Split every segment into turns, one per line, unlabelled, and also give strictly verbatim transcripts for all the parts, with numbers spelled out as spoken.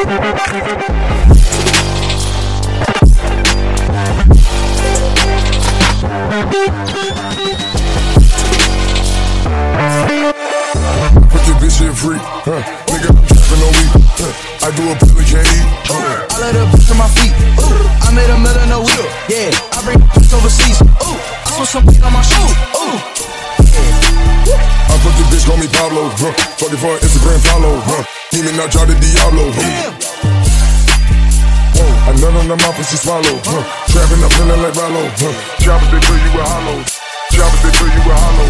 Put your bitch shit free, huh? Nigga, I'm trapping on weed, huh? I do a pill and can't eat, uh.
I let her bitch on my feet, ooh. I made a million a wheel, yeah. I bring bitch overseas, ooh. I saw some weed on my shoe, ooh.
I fuck your bitch, call me Pablo, huh? Fucking for an Instagram follow, huh? Demon, I try to Diablo, huh? Whoa, I nut on the mouth and she swallow, huh? Trapping, I'm feeling like Rollo, huh? Choppers, they fill you with hollow. Choppers, they fill you with hollow.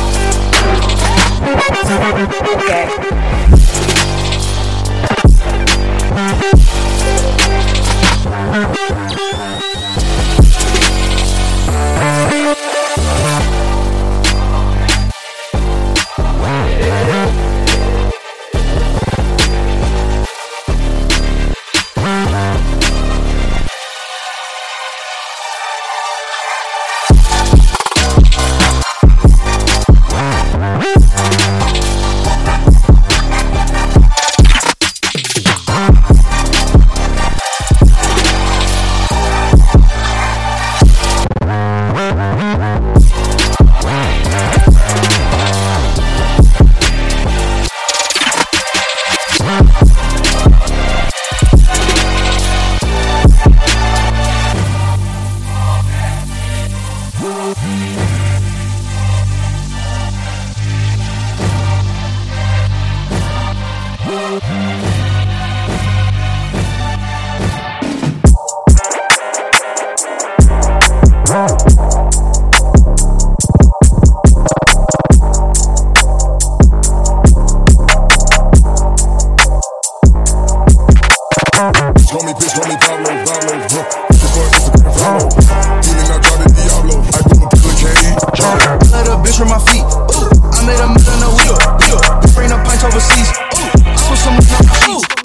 Call me bitch, call me Pablo, Pablo, huh? Before Instagram follow. Demon, I try to Diablo. I do a pill and can't eat, uh.
Let her bitch from my feet, ooh. I made a million a wheel, wheel. Bring the pints overseas, ooh. I saw some weed on my shoe.